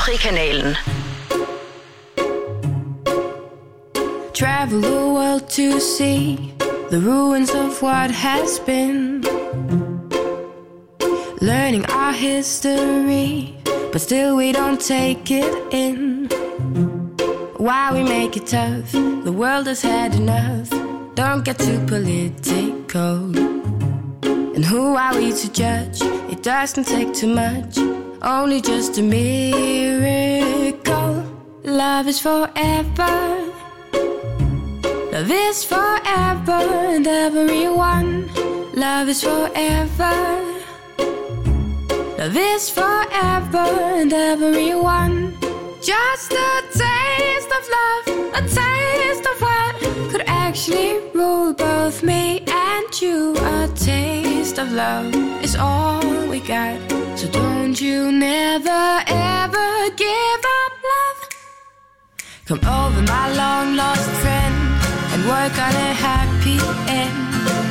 Frankrig-kanalen. Travel the world to see the ruins of what has been, learning our history, but still we don't take it in. Why we make it tough? The world has had enough. Don't get too political. And who are we to judge? It doesn't take too much, only just a miracle. Love is forever. Love is forever and everyone. Love is forever. Love is forever and everyone. Just a taste of love, a taste of what could actually rule both me and you. A taste of love is all we got, so don't you never ever give up love. Come over, my long lost friend, and work on a happy end.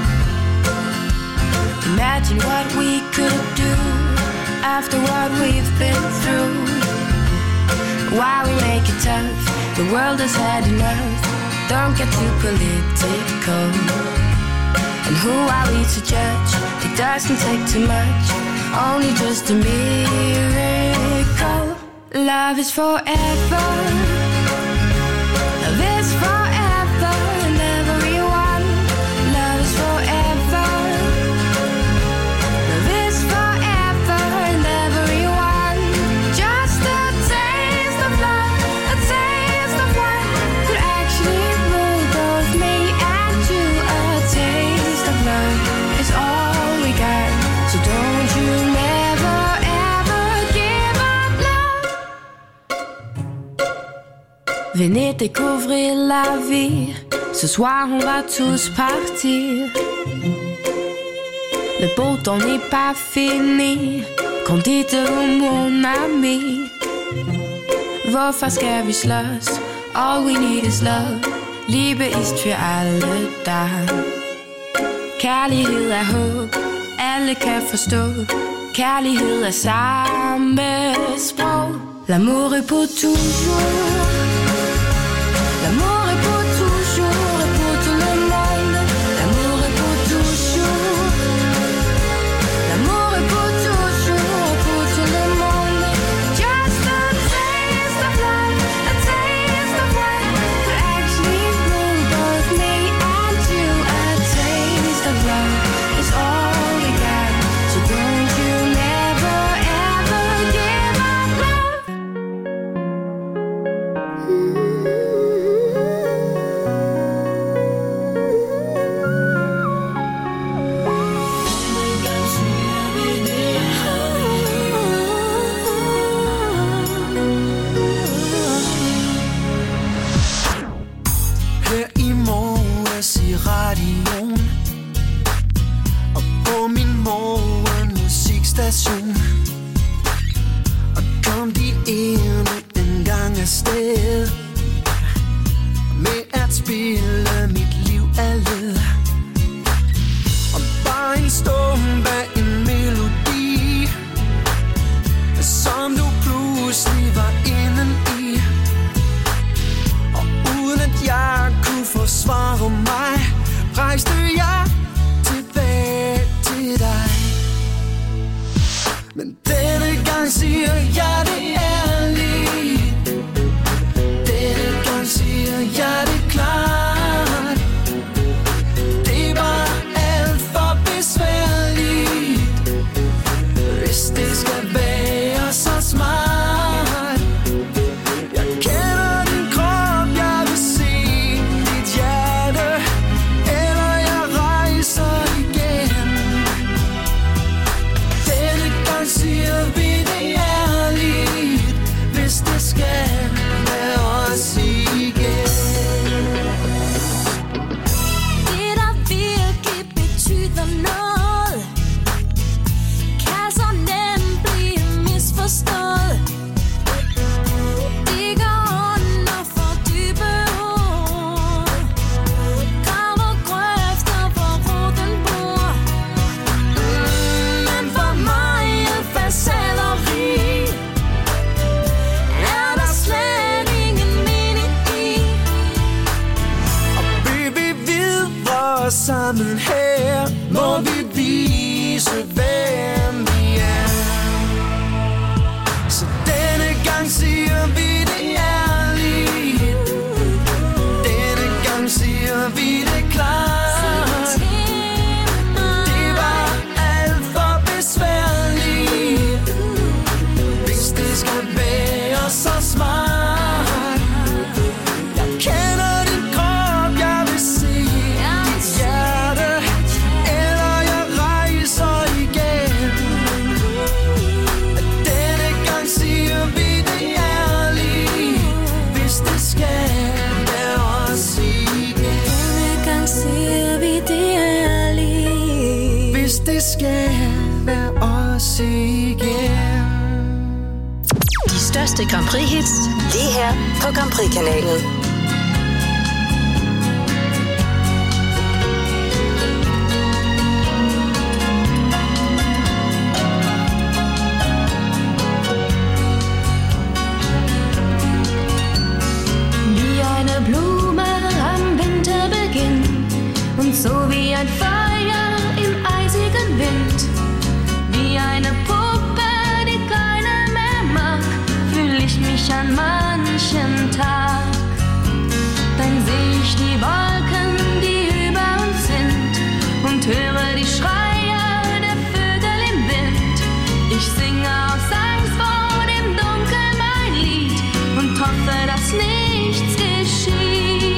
Imagine what we could do after what we've been through. Why we make it tough? The world has had enough. Don't get too political. And who are we to judge? It doesn't take too much, only just a miracle. Love is forever. Love is forever and everyone. Love is forever. Love is forever and everyone. Just a taste of love, a taste of what could actually rule both me and you. A taste of love is all we got, so don't you never ever give up love. Venez découvrir la vie. Ce soir on va tous partir. Le beau temps n'est pas fini. Kom dit mon ami. Hvorfor skal vi slås? All we need is love. Liebe ist für alle da. Kærlighed er håb, alle kan forstå. Kærlighed er samme sprog. L'amour est pour toujours. L'amour est pour toujours et pour tout le monde. L'amour est pour toujours. L'amour est pour toujours et pour tout le monde. Just a taste of love, a taste of what could actually rule both me and you. A taste of love is all we got, so don't you never ever give up love. Her i morges i radioen og på min morgenmusikstation, og kom de endnu en gang afsted med at spille mit liv af led. Og bare en stund bag en melodi, som du pludselig var inden i. Og uden at jeg kunne forsvare mig, rejste jeg tilbage til dig. Men denne gang siger jeg det ærligt. Denne gang siger jeg det klart. Det var alt for besværligt, hvis det skal være så smart. Jeg kender din krop, jeg vil se dit hjerte, eller jeg rejser igen. Denne gang siger vi det ærligt. af os igen. De største Grand Prix-hits, lige her på Grand Prix-kanalen. So wie ein Feuer im eisigen Wind, wie eine Puppe, die keiner mehr mag, fühl ich mich an manchen Tag. Dann seh ich die Wolken, die über uns sind, und höre die Schreie der Vögel im Wind. Ich singe aus Angst vor dem Dunkel mein Lied und hoffe, dass nichts geschieht.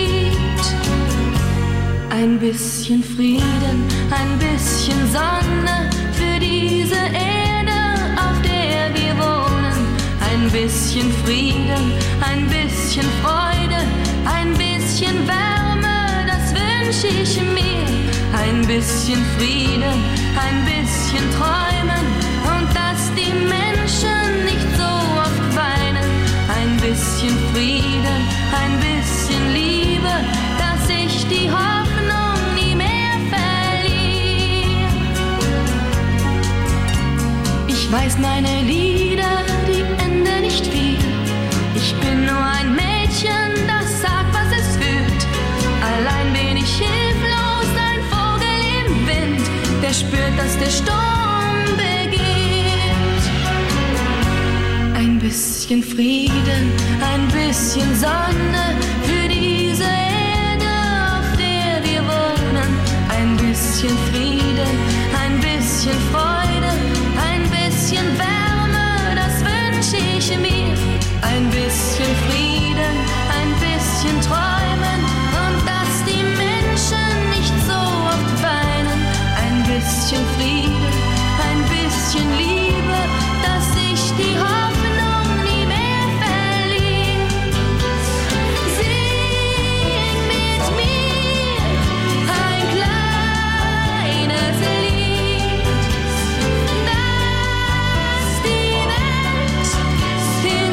Ein bisschen Frieden, ein bisschen Sonne für diese Erde, auf der wir wohnen. Ein bisschen Frieden, ein bisschen Freude, ein bisschen Wärme, das wünsche ich mir. Ein bisschen Frieden, ein bisschen Träumen und dass die Menschen nicht so oft weinen. Ein bisschen Frieden, ein bisschen Liebe, dass ich die Hoffnung nie mehr verliere. Ich weiß, meine Lieder, die enden nicht viel. Ich bin nur ein Mädchen, das sagt, was es fühlt. Allein bin ich hilflos, ein Vogel im Wind, der spürt, dass der Sturm beginnt. Ein bisschen Frieden, ein bisschen Sonne für diese Erde, auf der wir wohnen. Ein bisschen Frieden, ein bisschen Freude, ein bisschen Wärme, das wünsche ich mir. Ein bisschen Frieden, ein bisschen Träumen und dass die Menschen nicht so oft weinen. Ein bisschen Frieden, ein bisschen Liebe, dass ich die Hoffnung nie mehr verliere. Sing mit mir ein kleines Lied, das die Welt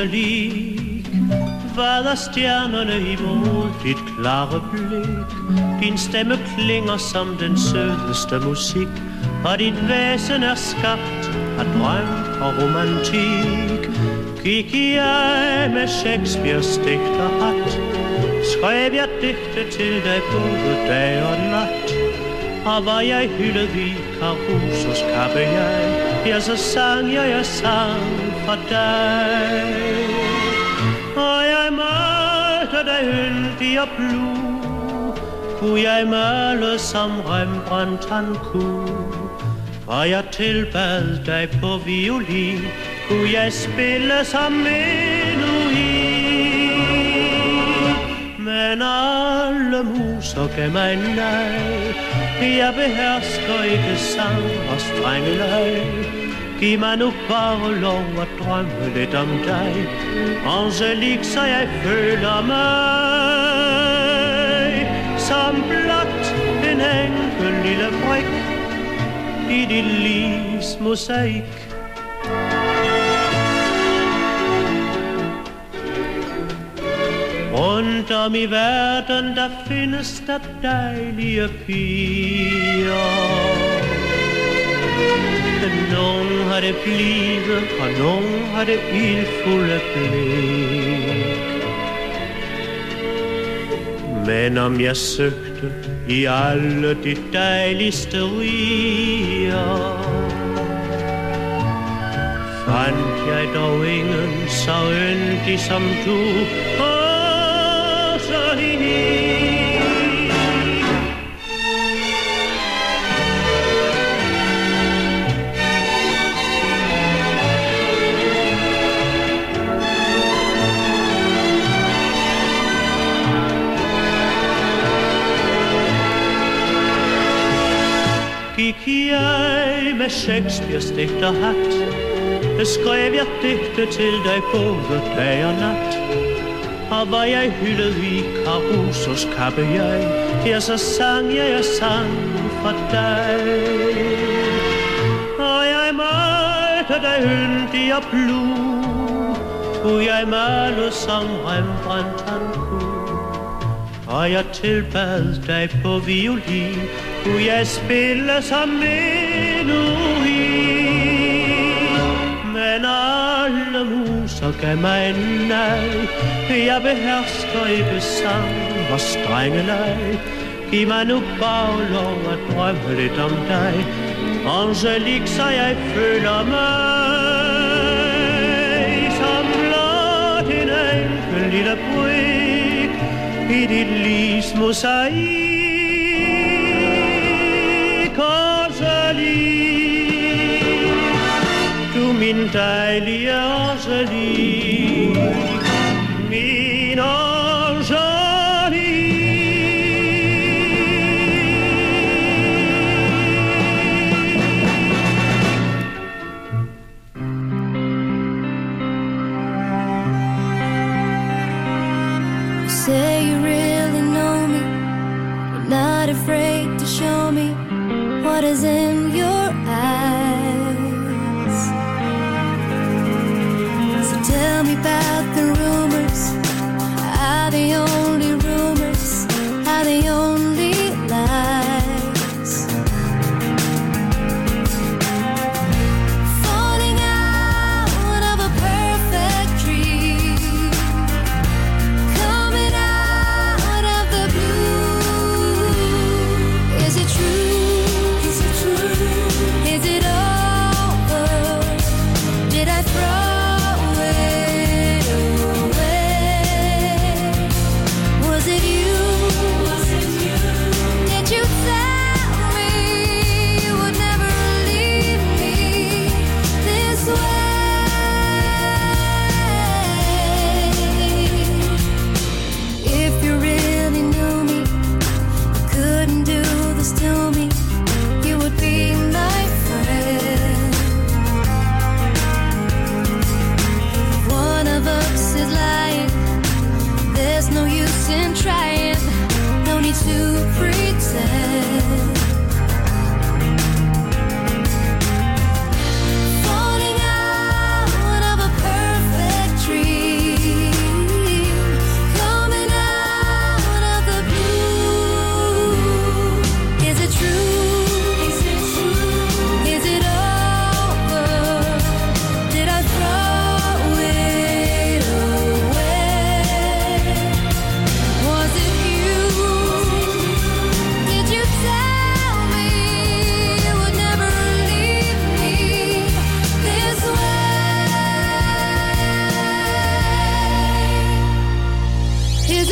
roselik, vader stjernerne imod dit klare blik. Din stemme klinger som den sødeste musik, og dit væsen er skabt af drøm og romantik. Gik jeg med Shakespeares digterhat, skrev jeg digte til dig både dag og nat. Og var jeg hyldet i Carusos kappe jeg, ja, så sang jeg sang for dig. Og jeg malte dig yndig og blue, kunne jeg male som Rembrandt han kunne. Og jeg tilbad dig på violin, kunne jeg spille som menuhin. Men alle muser gav mig nej, jeg behersker ikke sang og strengeleg. Giv mig nu bare lov at drømme lidt om dig, Angelique, så jeg føler mig som blot en enkel lille brik i dit livs mosaik. Rundt om i verden, der findes der dejlige piger. Nogen har det blivet, og nogen har det ildfulde blik. Men om jeg søgte i alle de dejligste riger, fandt jeg dog ingen så yndig som du. Gik jeg med Shakespeares digterhat, skrev jeg digte til dig både dag og nat. Og var jeg hyldet i Carusos kappe jeg, ja, så sang jeg sang for dig. Og jeg malte dig yndig og blue, kunne jeg male som Rembrandt han kunne. Og jeg tilbad dig på violin, kunne jeg spille som menuhin. Men alle muser gav mig nej, jeg behersker ikke sang og strengeleg. Giv mig nu bare lov at drømme lidt om dig, Angelique, så jeg føler mig som blot en enkel lille brik i dit livs mosaik. Du min dejlige Angelique, min Angelique. You say you really know me, you're not afraid to show me what is in your eyes. So tell me about the rumors, are they only rumors, are they only lies? Falling out of a perfect dream, coming out of the blue. Is it true? Is it true?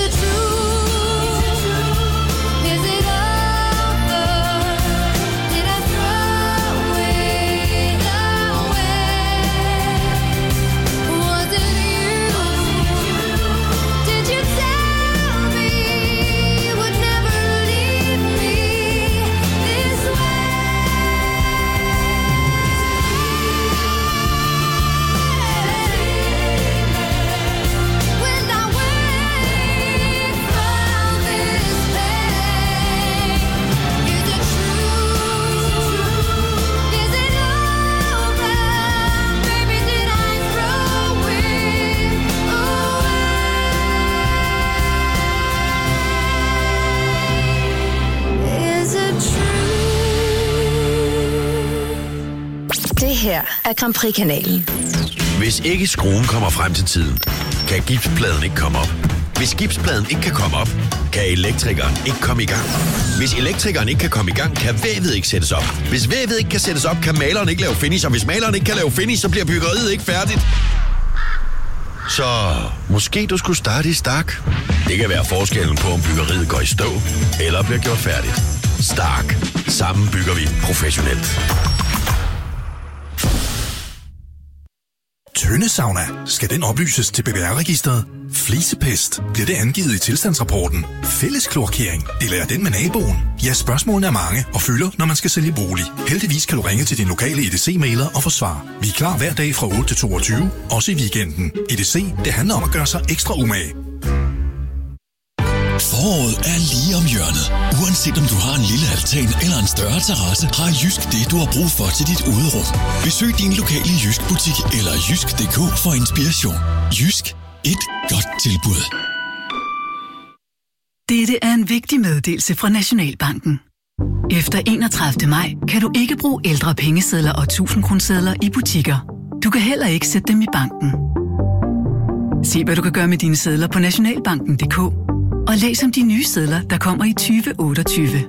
it true? Is it over? Did I throw it away? Was it you? Did you tell me you would never leave me this way? When I wake from this pain, is it true? Is it over? Baby, did I throw it away? Is it true? Det her er Grand Prix-kanalen. Hvis ikke skruen kommer frem til tiden, kan gipspladen ikke komme op. Hvis gipspladen ikke kan komme op, kan elektrikeren ikke komme i gang. Hvis elektrikeren ikke kan komme i gang, kan vævet ikke sættes op. Hvis vævet ikke kan sættes op, kan maleren ikke lave finish. Og hvis maleren ikke kan lave finish, så bliver byggeriet ikke færdigt. Så måske du skulle starte i Stark. Det kan være forskellen på, om byggeriet går i stå eller bliver gjort færdigt. Stark. Sammen bygger vi professionelt. Tøndesauna. Skal den oplyses til BBR-registret? Flisepest. Bliver det angivet i tilstandsrapporten? Fælleskloakering. Eller er den med naboen? Ja, spørgsmålene er mange og fylder, når man skal sælge bolig. Heldigvis kan du ringe til din lokale EDC-mailer og få svar. Vi er klar hver dag fra 8 til 22, også i weekenden. EDC, det handler om at gøre sig ekstra umage. Foråret er lige om hjørnet. Uanset om du har en lille altan eller en større terrasse, har Jysk det, du har brug for til dit uderum. Besøg din lokale Jysk-butik eller jysk.dk for inspiration. Jysk. Et godt tilbud. Dette er en vigtig meddelelse fra Nationalbanken. Efter 31. maj kan du ikke bruge ældre pengesedler og 1000-kronesedler i butikker. Du kan heller ikke sætte dem i banken. Se, hvad du kan gøre med dine sedler på nationalbanken.dk og læs om de nye sedler, der kommer i 2028.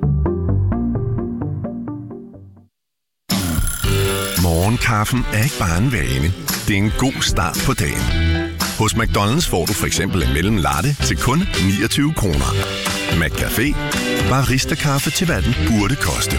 Morgenkaffen er ikke bare en vane. Det er en god start på dagen. Hos McDonald's får du for eksempel en mellem latte til kun 29 kroner. McCafé. Barista-kaffe til hvad den burde koste.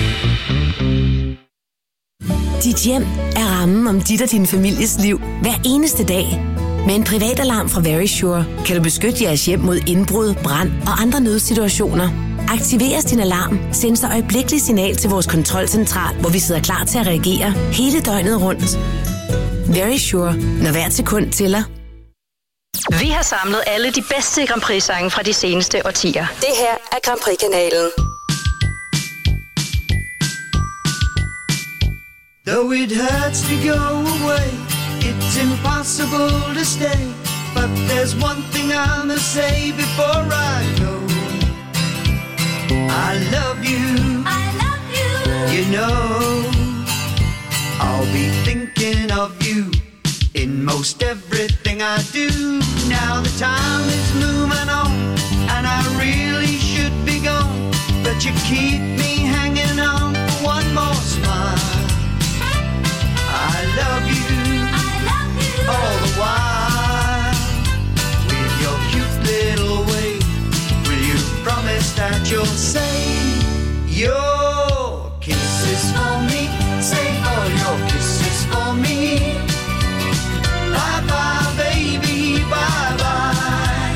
Dit hjem er rammen om dit og din families liv hver eneste dag. Med en privatalarm fra Verisure kan du beskytte jeres hjem mod indbrud, brand og andre nødsituationer. Aktiveres din alarm, sendes der øjeblikkeligt signal til vores kontrolcentral, hvor vi sidder klar til at reagere hele døgnet rundt. Verisure, når hver sekund tæller. Vi har samlet alle de bedste Grand Prix-sange fra de seneste årtier. Det her er Grand Prix-kanalen. Though it hurts to go away, it's impossible to stay. But there's one thing I must say before I go. I love you. I love you. You know, I'll be thinking of you in most everything I do. Now the time is moving on, and I really should be gone, but you keep me hanging on for one more smile. I love you, all the while. With your cute little way, will you promise that you'll say your kisses for me? Save all your kisses for me. Bye bye baby, bye bye.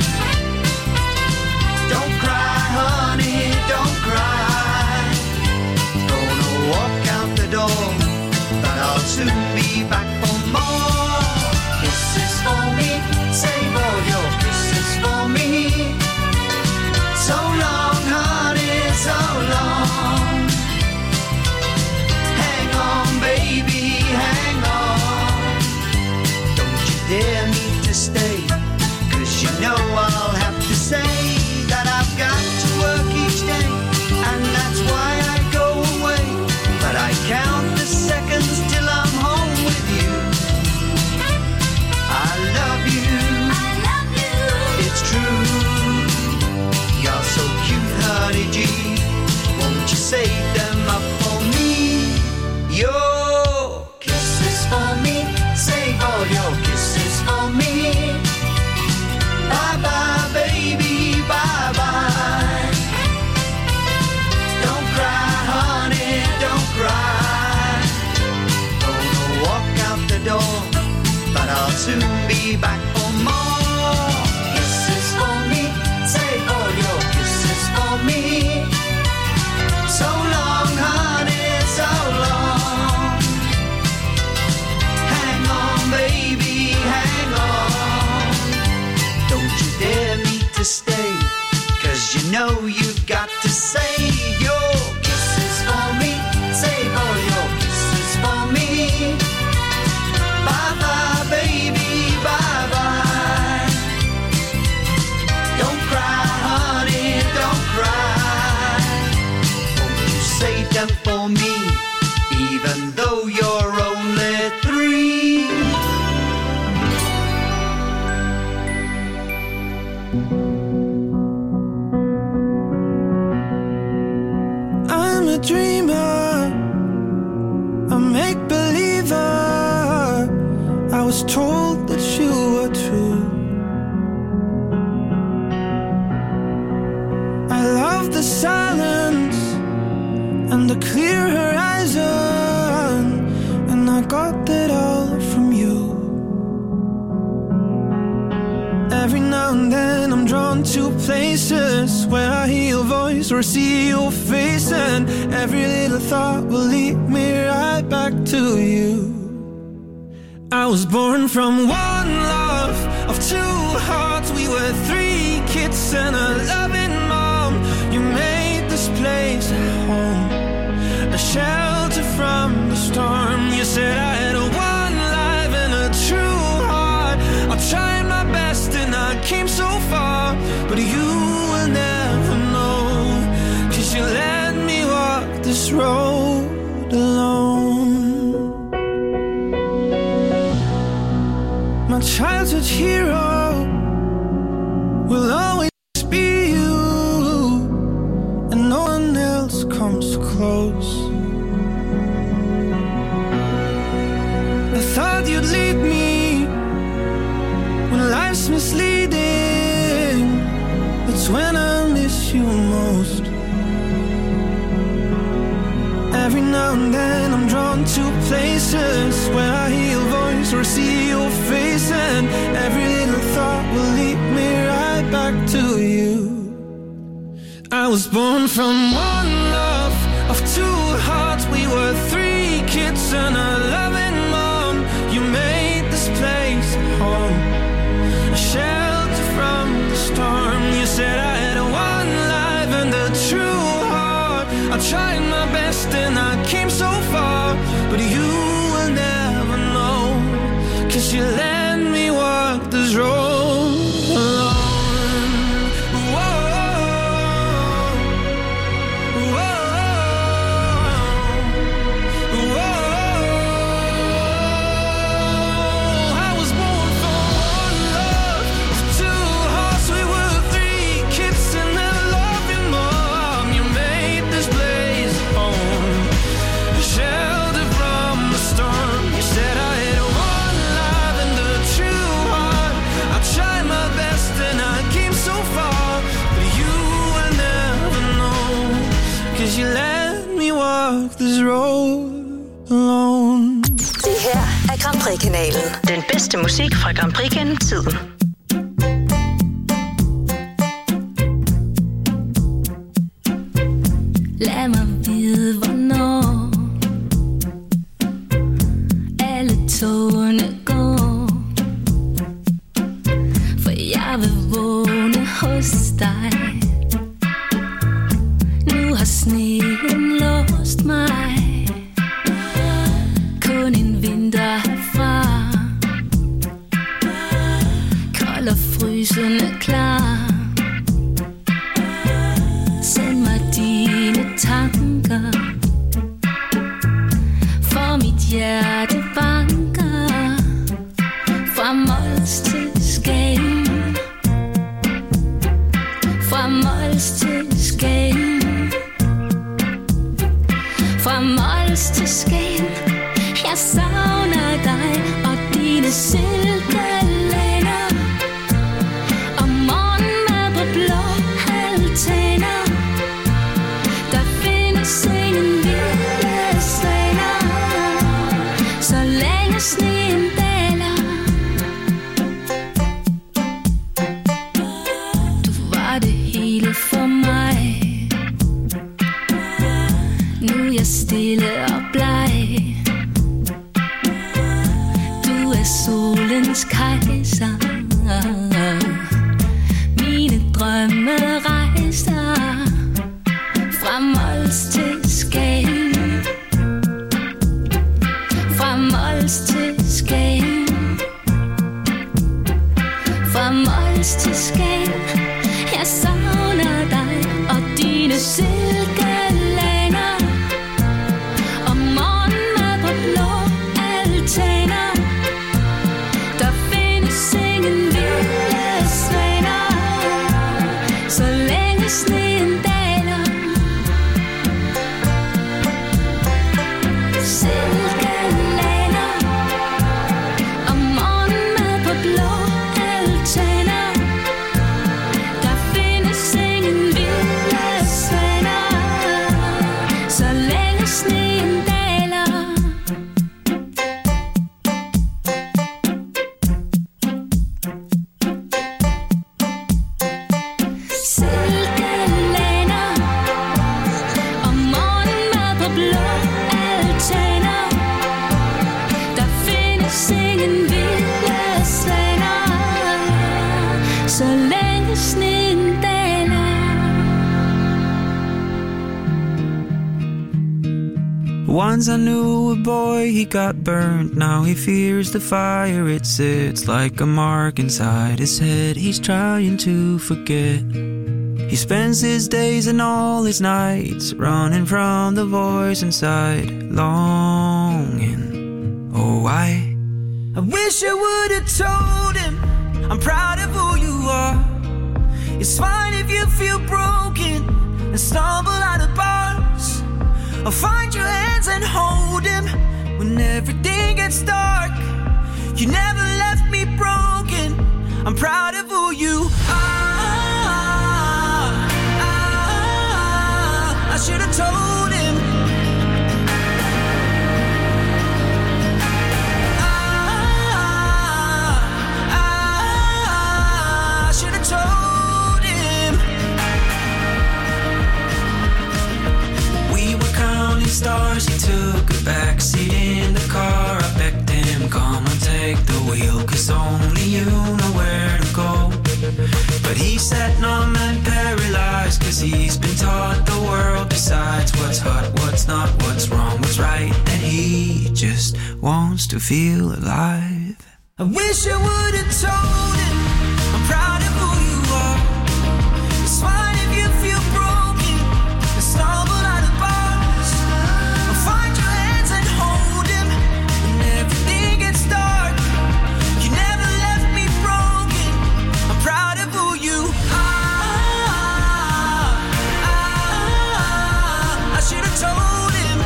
Don't cry honey, don't cry. Gonna walk out the door, but I'll soon be back for more. Kisses for me, save all your kisses for me. So long honey, so long. Hang on baby, hang on. Don't you dare me to stay, 'cause you know I'll have to say that I've got to work each day, and that's why I go away. But I count the seconds till I'm home with you. I love you, I love you. It's true. You're so cute, honey G. Won't you save them up for me? Your kisses for me, save all your kisses for me. Bye bye baby, soon be back for more. Kisses for me, save all your kisses for me. So long, honey, so long. Hang on, baby, hang on. Don't you dare me to stay, 'cause you know you've got to save your kisses for me. Save all your kisses for me. Bye-bye, baby, bye-bye. Don't cry, honey, don't cry. Won't you save them for me, even though you're only 3? I'm a dreamer, a make-believer. I was told that you were true. I love the silence and the clear horizon, and I got that all from you. Every now and then I'm drawn to places where I hear your voice or see your face, and every little thought will lead me right back to you. I was born from one love of 2 hearts. We were 3 kids and a loving mom. You made this place a home, a shelter from the storm. You said I had one life and a true heart. I tried my best and I came so far, but you will never know, 'cause you let me walk this road alone. My childhood hero will always be you, and no one else comes close. I thought you'd lead me when life's misleading. That's when I miss you most. Every now and then I'm drawn to places where I hear your voice or see your face, and every little thought will lead me right back to you. I was born from one love of 2 hearts. We were 3 kids and a loving mom. You made this place a home, a shelter from the storm. You said I had one life and a true heart. I tried my best and I came so far, but you will never know, 'cause you let me walk this road alone. Whoa, whoa, whoa. I was born for one love of 2 hearts. We were 3 kids and a loving mom. You made this place home, a shelter from the storm. You said I had one life and a true heart. I tried my best and I came so far, but you will never know, 'cause you let me walk this road alone. Det her er Grand Prix-kanalen. Den bedste musik fra Grand Prix gennem tiden. Lad mig vide, hvornår alle togene går, for jeg vil vågne hos dig. Nu har sneen låst mig, kun en vinter herfra, kold og frysende klar. Send mig dine tanker, for mit hjerte banker, fra Mols til Skagen, fra Mols til Skagen, fra Mols til Skagen. Jeg savner dig og dine silkelænder, og morgenmad på blå altaner. Der findes ingen Romerikes kejser. Mine drømme rejser fra Mols til Skagen, fra Mols til Skagen, fra Mols til Skagen. Jeg savner dig og dine silkelæner og morgenmad på blå altaner. Der findes ingen vilde svaner, så længe sneen daler. Silkelæner og morgenmad på blå altaner. Der findes ingen vilde svaner, så længe sneen daler. Silkelæner og morgenmad på blå altaner. Der findes ingen vilde svaner, så længe sneen daler. Once I knew a boy, he got burned. Now he fears the fire, it sits like a mark inside his head. He's trying to forget. He spends his days and all his nights running from the voice inside, longing. Oh, I wish I would have told him I'm proud of who you are. It's fine if you feel broken and stumble out of bars. I'll find your hands and hold him when everything gets dark. You never left me broken. I'm proud of who you are. I should have told him. I should have told him. We were counting stars. He took a backseat in the car. I begged him, come and take the wheel, 'cause only you know where to go. But he sat numb and paralyzed, 'cause he's been taught the world decides what's hot, what's not, what's wrong, what's right. And he just wants to feel alive. I wish I would have told him I'm proud of who you are. It's fine if you feel broken and stumble out of bars. I'll find your hands and hold him when everything gets dark. You never left me broken. I'm proud of who you are. I should have told him.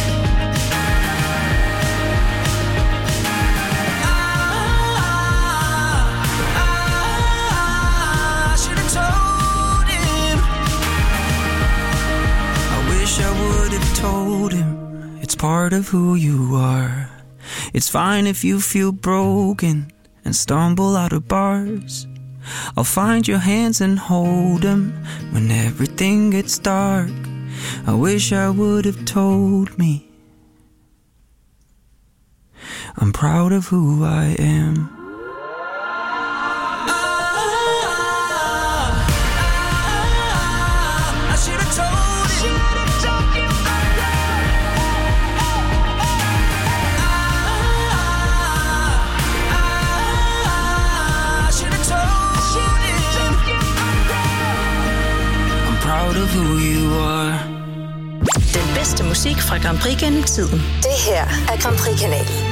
I should have told him. I wish I would have told him. It's part of who you are. It's fine if you feel broken and stumble out of bars. I'll find your hands and hold them when everything gets dark. I wish I would have told me. I'm proud of who I am. I should have told him. I should have told him. I'm proud of who you are. Den bedste musik fra Grand Prix gennem tiden. Det her er Grand Prix-kanalen.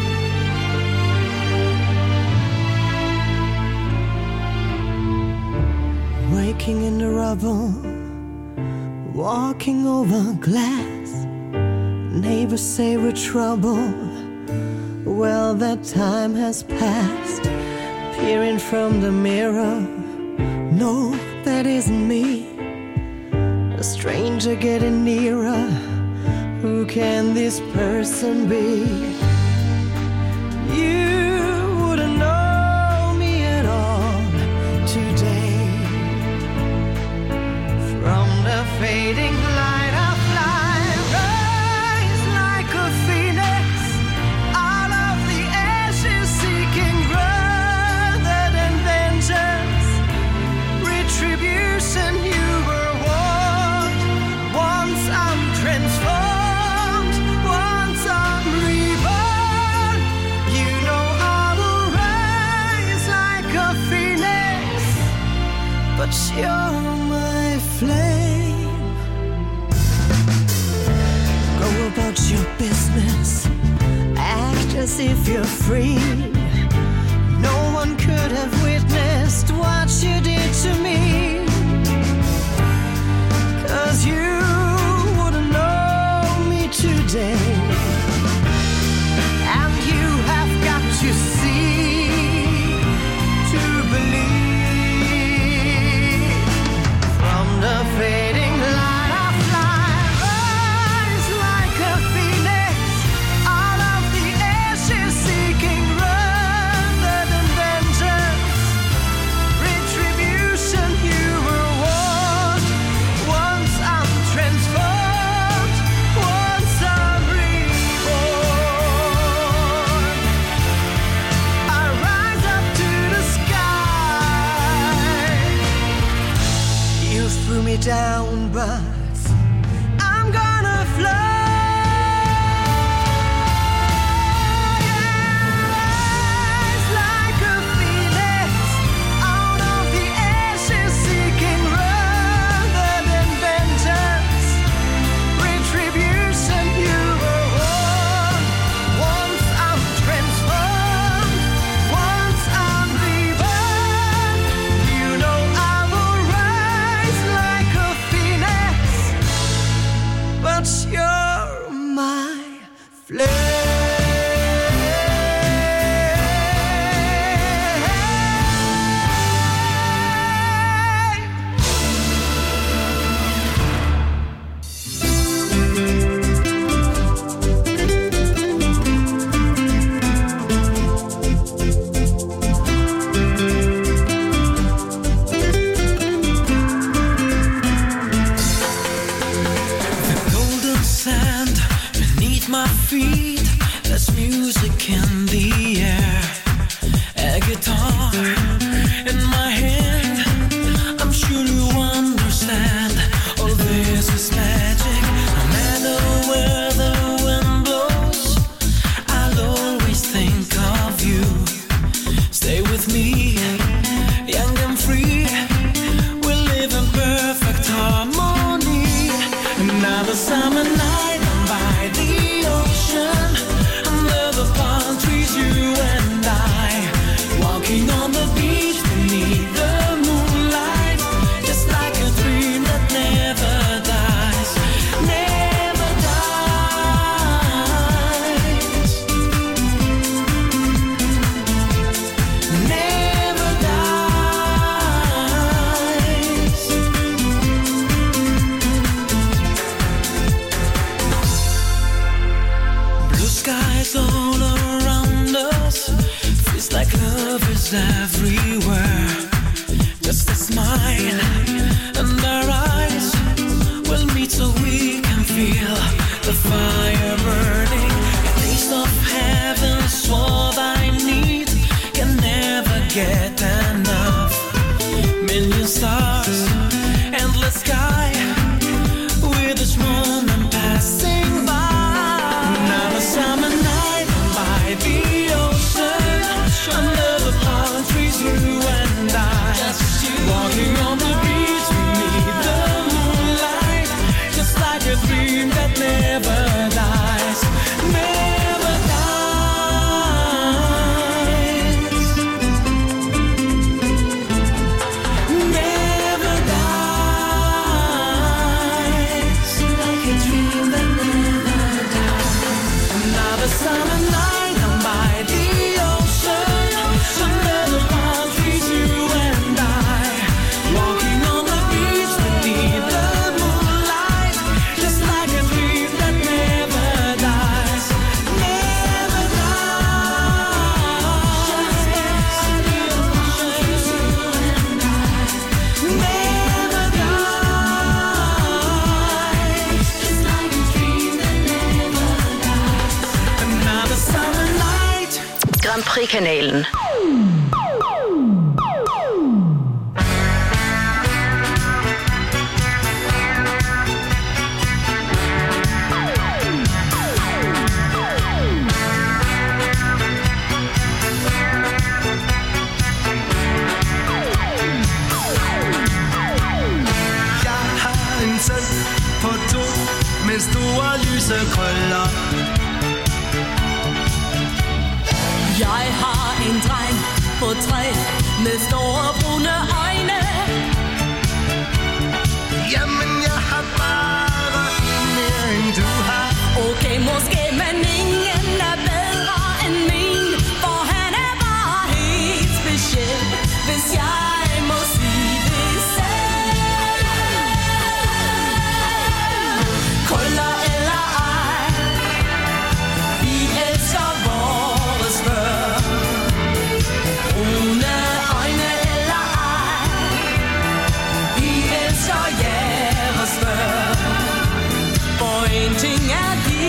Waking in the rubble, walking over glass. Neighbors say we're trouble. Well, that time has passed. Peering from the mirror, no, that isn't me. A stranger getting nearer. Who can this person be? You wouldn't know me at all today. From the fading light I fly, rise like a phoenix out of the ashes, seeking grace. retribution, you were warned. Once I'm transformed, once I'm reborn, you know I will rise like a phoenix, but you're my flame. Go about your business, act as if you're free. No one could have witnessed what you did to me, 'cause you wouldn't know me today. And you have got to see to believe. From the fading light of life, rise like a phoenix out of the ashes, seeking rather than vengeance. Retribution, you were warned. Once I'm transformed, once I'm reborn, I rise up to the sky. You threw me down, but I'm gonna fly. Rise like a phoenix out of the ashes, seeking rather than vengeance. Retribution, you were warned. Once I'm transformed, once I'm reborn, you know I will rise like a phoenix, but you're my flame. Golden sand beneath my feet. There's music in the air. A guitar in my hand. I'm sure you understand. All this is magic. No matter where the wind blows, I'll always think of you. Stay with me, young and free. We live in perfect harmony. Another summer night by the ocean, under the palm trees, you and I, walking on the beach beneath the moonlight, just like a dream that never dies, never dies, never dies. Blue skies all around us, feels like love is everywhere. Just a smile and our eyes will meet so we can feel the fire burning. A taste of heaven's what I need, can never get enough. Million stars, endless sky, with each moment passing by. Another summer night by the ocean, under the palm trees, you and I, walking on the beach beneath the moonlight, just like a dream that never dies, never dies, never dies, like a dream that never dies. Another summer night by the ocean, under the palm trees, you and I, walking on the beach beneath the moonlight, just like a dream that never dies, never dies. Never dies, just like a dream that never dies. Another summer night. Grand Prix-kanalen. lyse krøller. Jeg har en dreng på 3 med store brune øjne. Jamen jeg har bare en mere end du har. Okay, måske, men ingen er bedre end min, for han er bare helt speciel, hvis jeg må sige det selv. Krøller eller ej, vi elsker vores børn. Brune øjne eller ej, vi elsker jeres børn. For en ting er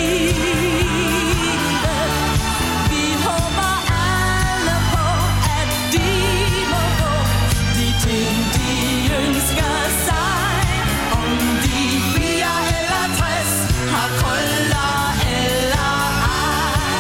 givet, vi håber alle på, at de må få de ting, de ønsker sig. Om de 4 eller 60 har krøller eller ej.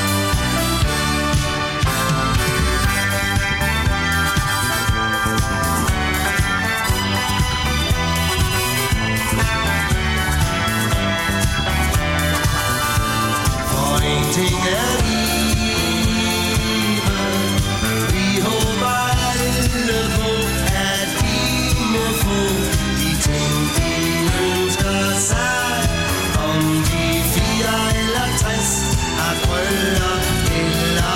For en ting er givet, vi håber alle på, at de må få de ting, de ønsker sig. Om de 4 eller 60 har krøller eller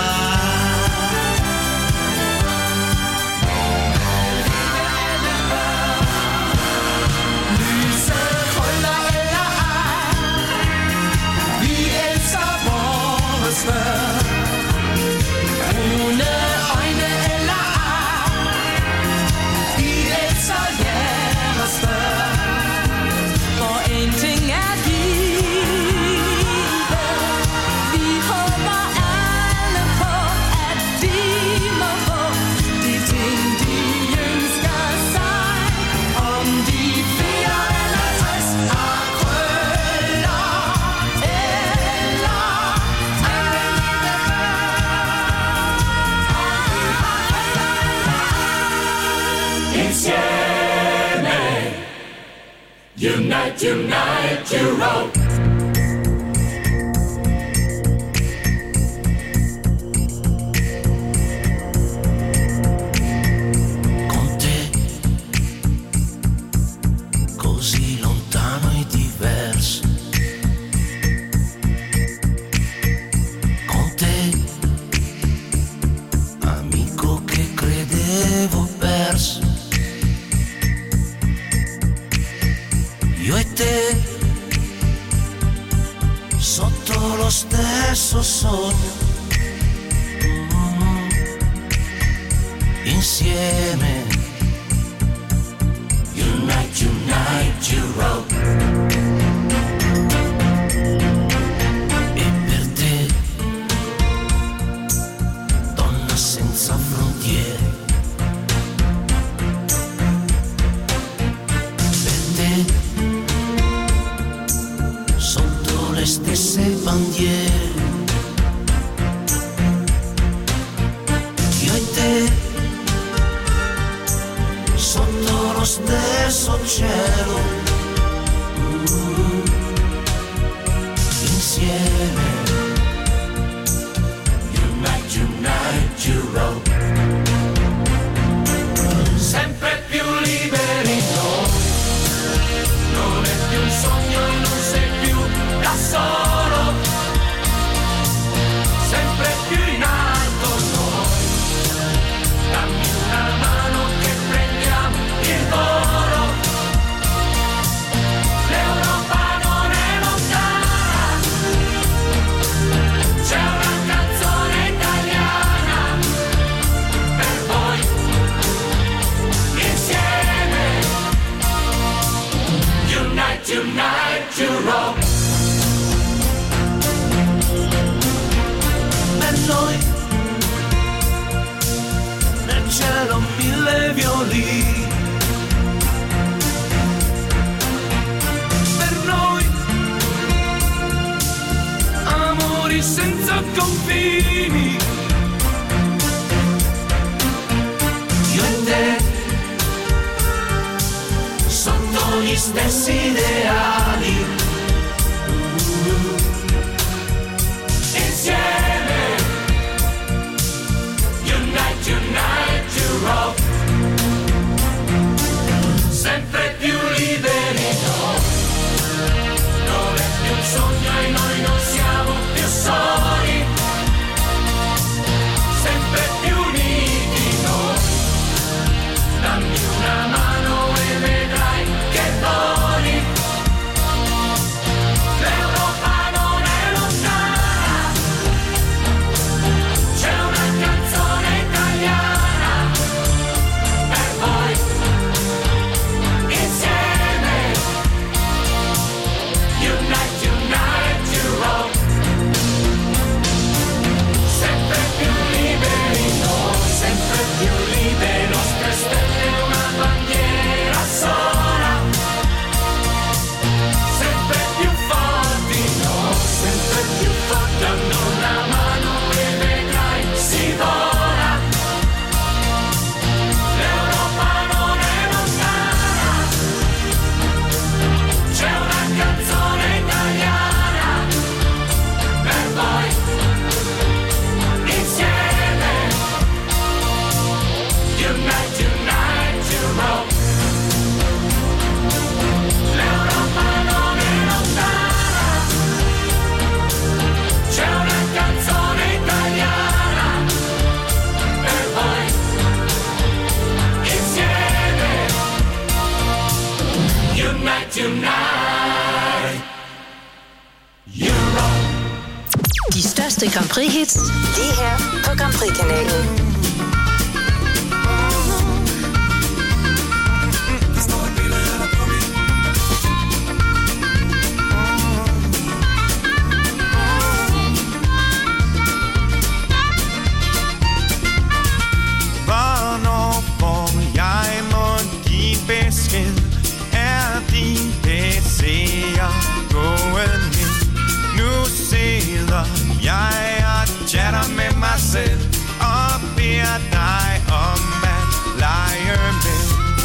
Lyse krøller eller ej, vi elsker vores børn. Brune øjne eller ej, vi elsker jeres børn. For en ting er givet, vi håber alle på, at de må få de ting, de ønsker sig. Om de 4 eller 60 har krøller eller Insieme, unite, unite, Europe. con te, così lontano e diverso. Con te, amico che credevo perso. Io e te, sotto lo stesso sogno, insieme. Unite, unite, Europe. E per te, donna senza frontiere, per te, sotto le stesse bandiere, io e te, sotto lo stesso cielo, insieme. Unite, unite, Europe. Sempre più liberi noi, non è più un sogno e non sei più da solo. Sempre più in alto noi, dammi una mano che prendiamo il volo. L'Europa non è lontana, c'è una canzone italiana per voi, insieme. Unite, unite, Europe. Per noi, nel cielo 1000 violini. Per noi, amori senza confini. Io e te, sotto gli stessi ideali. tonight. Euro. De største Grand Prix-hits, lige her på Grand Prix-kanalen. Hvornår får jeg mon din besked? Er din PC'er gået ned? Nu sidder jeg og chatter med mig selv og beder dig om at lege med.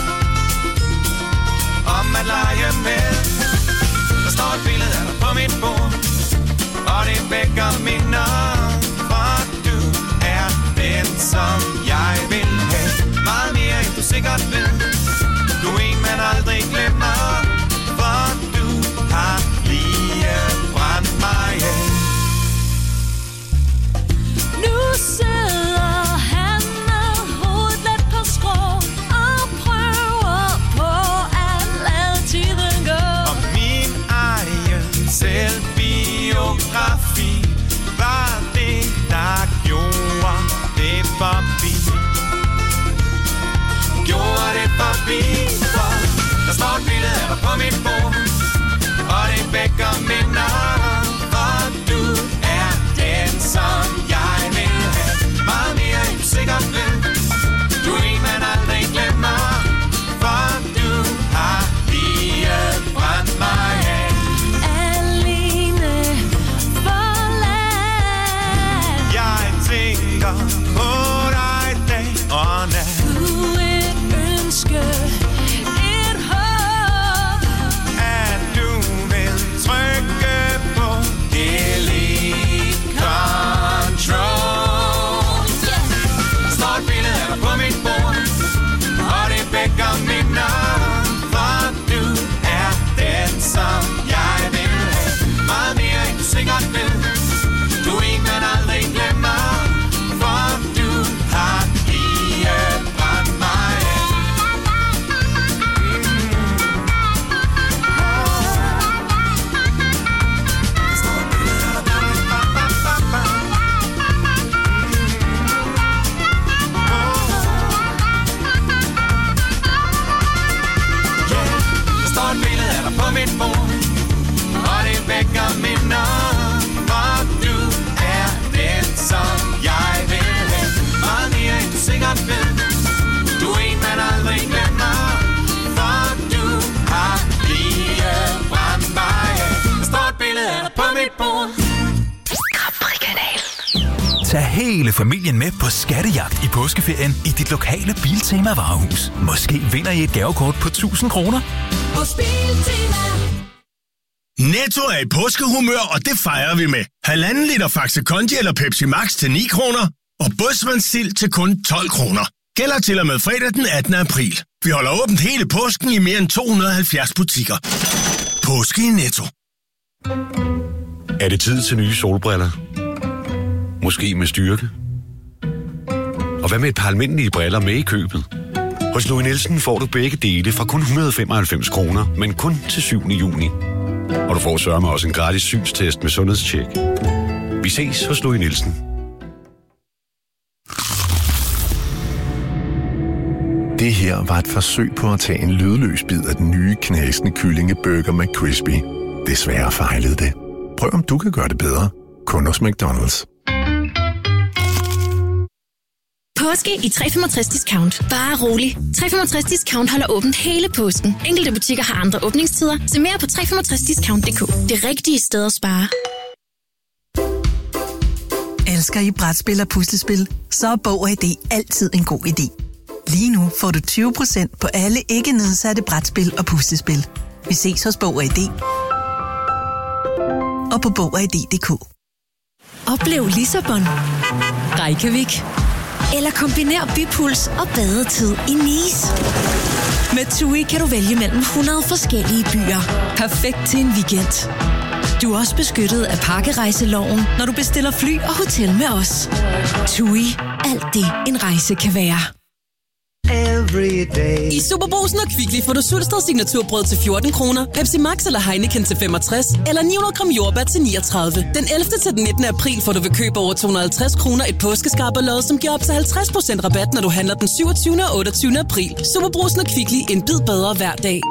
Om at lege med. Der står et billede af dig på mit bord, og det vækker minder, for du er den, som jeg vil have. Meget mere end du sikkert ved. Du er en, man aldrig glemmer, for du har lige brændt mig af. Nu sidder han med hovedet let på skrå og prøver på at lade tiden gå. Og min egen selvbiografi var det, der gjorde det forbi. Gjorde det forbi, for der står et billede af dig på mit bord, og det vækker minder, for du er den, som jeg vil have. Meget mere end du sikkert ved. Du er en, man aldrig glemmer, for du har lige brændt mig af. Alene forladt. Jeg tænker på dig dag og nat. Et håb, at du vil trykke på delete control. Der står et billede af dig på mit bord, og det vækker minder, for du er den, som jeg vil have. Meget mere end du sikkert ved. Du er en, man aldrig glemmer, for du har lige brændt mig af. På mit bord, og det vækker minder, for du er den, som jeg vil have. Meget mere end du sikkert ved. Du er en, man aldrig glemmer, for du har lige brændt mig af. Der står et billede af dig på mit bord. Grand Prix-kanalen. Tag hele familien med på skattejagt i påskeferien i dit lokale Biltema varehus. Måske vinder I et gavekort på 1000 kroner. hos Biltema. Netto er i påskehumør, og det fejrer vi med 1,5 liter Faxe Kondi eller Pepsi Max til 9 kroner, og Bådsmandsild til kun 12 kroner. Gælder til og med fredag den 18. april. Vi holder åbent hele påsken i mere end 270 butikker. Påske i Netto. Er det tid til nye solbriller? Måske med styrke? Og hvad med et par almindelige briller med i købet? Hos Louis Nielsen får du begge dele fra kun 195 kroner, men kun til 7. juni. Og du får sørme også en gratis synstest med sundhedstjek. Vi ses hos Louis Nielsen. Det her var et forsøg på at tage en lydløs bid af den nye knasende kyllingeburger McCrispy. Desværre fejlede det. Prøv om du kan gøre det bedre. Kun hos McDonald's. Påske i 365 Discount. Bare rolig. 365 Discount holder åbent hele påsken. Enkelte butikker har andre åbningstider. Se mere på 365discount.dk. Det rigtige sted at spare. Elsker I brætspil og puslespil? Så er Bog og ID altid en god idé. Lige nu får du 20% på alle ikke nedsatte brætspil og puslespil. Vi ses hos Bog og ID. Og på Bog og ID.dk. Oplev Lissabon, Reykjavik eller kombiner bypuls og badetid i Nice. Med TUI kan du vælge mellem 100 forskellige byer. Perfekt til en weekend. Du er også beskyttet af pakkerejseloven, når du bestiller fly og hotel med os. TUI. Alt det, en rejse kan være. every day. I Superbrugsen og Kvickly får du Sulsted signaturbrød til 14 kroner, Pepsi Max eller Heineken til 65, eller 900 gram jordbær til 39. Den 11. til den 19. april får du ved køb over 250 kroner et påskeskarperlod, som giver op til 50% rabat, når du handler den 27. og 28. april. Superbrugsen og Kvickly, en bid bedre hver dag.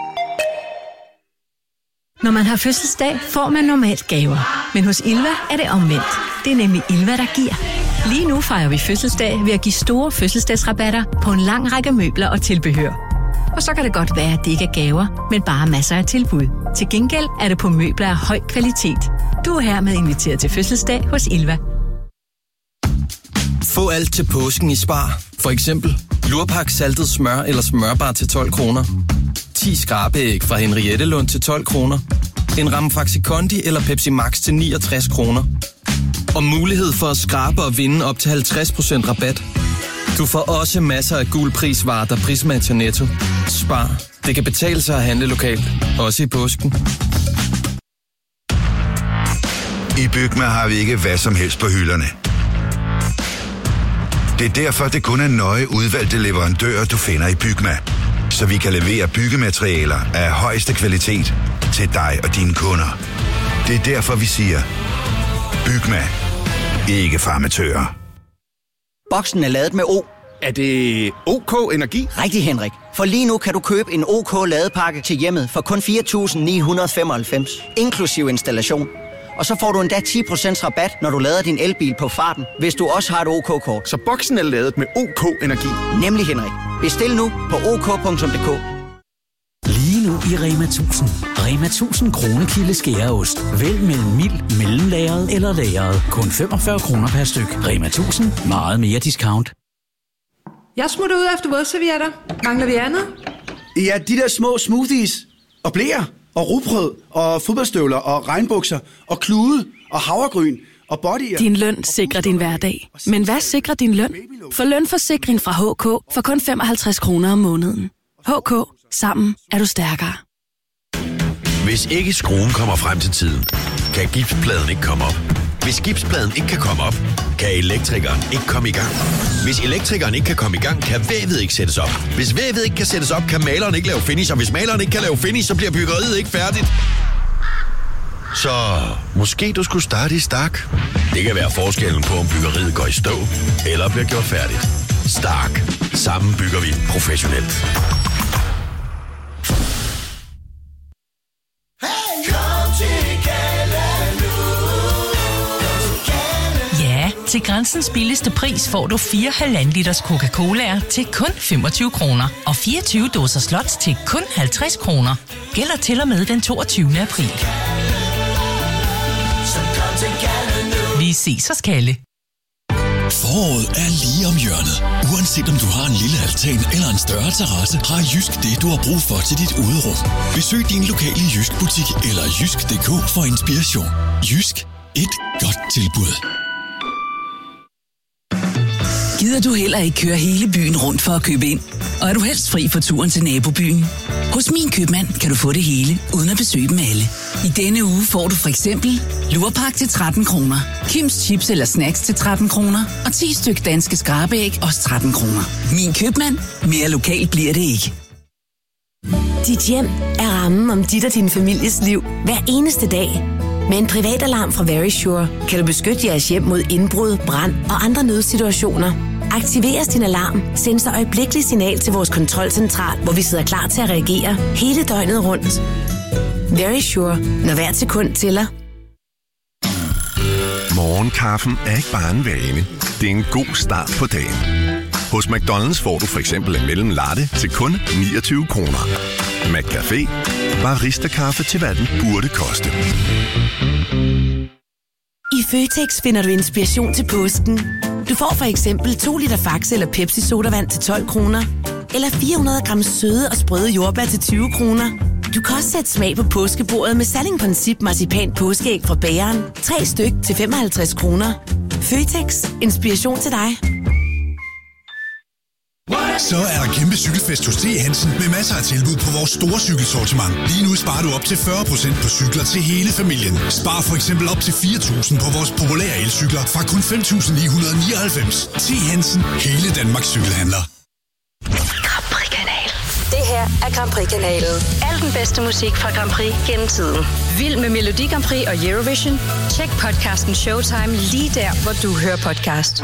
Når man har fødselsdag, får man normalt gaver. Men hos Ilva er det omvendt. Det er nemlig Ilva, der giver. Lige nu fejrer vi fødselsdag ved at give store fødselsdagsrabatter på en lang række møbler og tilbehør. Og så kan det godt være, at det ikke er gaver, men bare masser af tilbud. Til gengæld er det på møbler af høj kvalitet. Du er hermed inviteret til fødselsdag hos Ilva. Få alt til påsken i Spar. For eksempel lurpak saltet smør eller smørbar til 12 kroner. 10 skrabeæg fra Henriette Lund til 12 kroner. En ramme Faxi Kondi eller Pepsi Max til 69 kroner. Og mulighed for at skrabe og vinde op til 50% rabat. Du får også masser af gul prisvarer, der prismatcher Netto. Spar. Det kan betale sig at handle lokalt. Også i påsken. I Bygma har vi ikke hvad som helst på hylderne. Det er derfor, det kun er nøje udvalgte leverandører, du finder i Bygma. Så vi kan levere byggematerialer af højeste kvalitet til dig og dine kunder. Det er derfor, vi siger, Bygma. Ikke farmatører. Boksen er ladet med O. Er det OK Energi? Rigtig, Henrik. For lige nu kan du købe en OK ladepakke til hjemmet for kun 4.995, inklusiv installation. Og så får du endda 10% rabat, når du lader din elbil på farten, hvis du også har et OK-kort. Så boksen er ladet med OK Energi? Nemlig, Henrik. Bestil nu på ok.dk. Lige nu i Rema 1000. Rema 1000 Kronekilde skæreost. Vælg mellem mild, mellemlagret eller lagret. Kun 45 kroner per styk. Rema 1000. Meget mere discount. Jeg smutter ud efter vådservietter. Mangler vi andet? Ja, de der små smoothies og bleer og rugbrød og fodboldstøvler og regnbukser og klude og havregryn og bodyer. Din løn sikrer din hverdag. Men hvad sikrer din løn? For lønforsikring fra HK for kun 55 kroner om måneden. HK. Sammen er du stærkere. Hvis ikke skruen kommer frem til tiden, kan gipspladen ikke komme op. Hvis gipspladen ikke kan komme op, kan elektrikeren ikke komme i gang. Hvis elektrikeren ikke kan komme i gang, kan vævet ikke sættes op. Hvis vævet ikke kan sættes op, kan maleren ikke lave finish. Og hvis maleren ikke kan lave finish, så bliver byggeriet ikke færdigt. Så måske du skulle starte i Stark. Det kan være forskellen på, om byggeriet går i stå eller bliver gjort færdigt. Stark. Sammen bygger vi professionelt. Til Grænsens billigste pris får du 4 1,5 liters Coca-Cola'er til kun 25 kroner. Og 24 dåser slots til kun 50 kroner. Gælder til og med den 22. april. Vi ses hos Kalle. Foråret er lige om hjørnet. Uanset om du har en lille altan eller en større terrasse, har Jysk det, du har brug for til dit uderum. Besøg din lokale Jysk-butik eller jysk.dk for inspiration. Jysk. Et godt tilbud. Gider du heller ikke køre hele byen rundt for at købe ind? Og er du helst fri for turen til nabobyen? Hos Min Købmand kan du få det hele, uden at besøge dem alle. I denne uge får du for eksempel lurpak til 13 kroner, Kims chips eller snacks til 13 kroner, og 10 styk danske skrabeæg også 13 kroner. Min Købmand. Mere lokalt bliver det ikke. Dit hjem er rammen om dit og din families liv hver eneste dag. Med en privatalarm fra Verisure kan du beskytte jeres hjem mod indbrud, brand og andre nødsituationer. Aktiveres din alarm, sendes der øjeblikkeligt signal til vores kontrolcentral, hvor vi sidder klar til at reagere hele døgnet rundt. Verisure. Når hvert sekund tæller. Morgenkaffen er ikke bare en vane. Det er en god start på dagen. Hos McDonald's får du for eksempel en mellemlatte til kun 29 kroner. McCafé. Barista-kaffe til hvad den burde koste. I Føtex finder du inspiration til påsken. Du får for eksempel 2 liter Faxe eller Pepsi sodavand til 12 kroner. Eller 400 gram søde og sprøde jordbær til 20 kroner. Du kan også sætte smag på påskebordet med Salling-Princip marcipan påskeæg fra bageren. 3 styk til 55 kroner. Føtex. Inspiration til dig. Så er der kæmpe cykelfest hos T. Hansen med masser af tilbud på vores store cykelsortiment. Lige nu sparer du op til 40% på cykler til hele familien. Spar for eksempel op til 4.000 på vores populære elcykler fra kun 5.999. T. Hansen. Hele Danmarks cykelhandler. af Grand Prix-kanalen. Al den bedste musik fra Grand Prix gennem tiden. Vild med Melodi Grand Prix og Eurovision? Tjek podcasten Showtime lige der, hvor du hører podcast.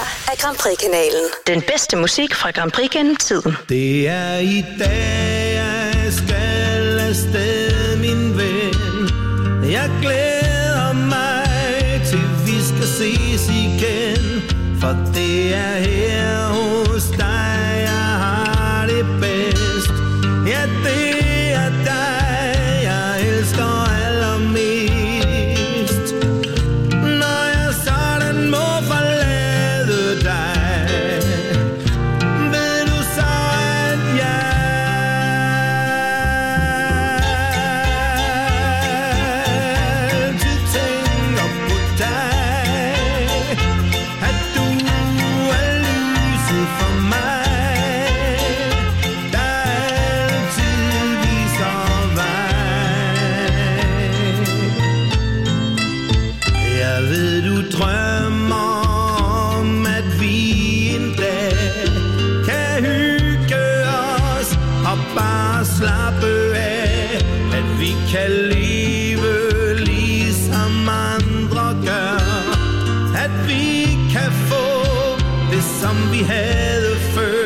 her er Grand Prix-kanalen. Den bedste musik fra Grand Prix gennem tiden. Det er i dag, jeg skal afsted, min ven. Jeg glæder mig til, vi skal ses igen. For det er her hos dig, jeg har det bedst. Ja, det er dig, jeg elsker allermest. Når jeg sådan må forlade dig, ved du så, at jeg altid tænker på dig. At du er lyset for mig, der altid viser vej. Jeg ved, du drømmer om, at vi en dag kan hygge os og bare slappe af. At vi kan leve ligesom andre gør. At vi kan få det, som vi havde før.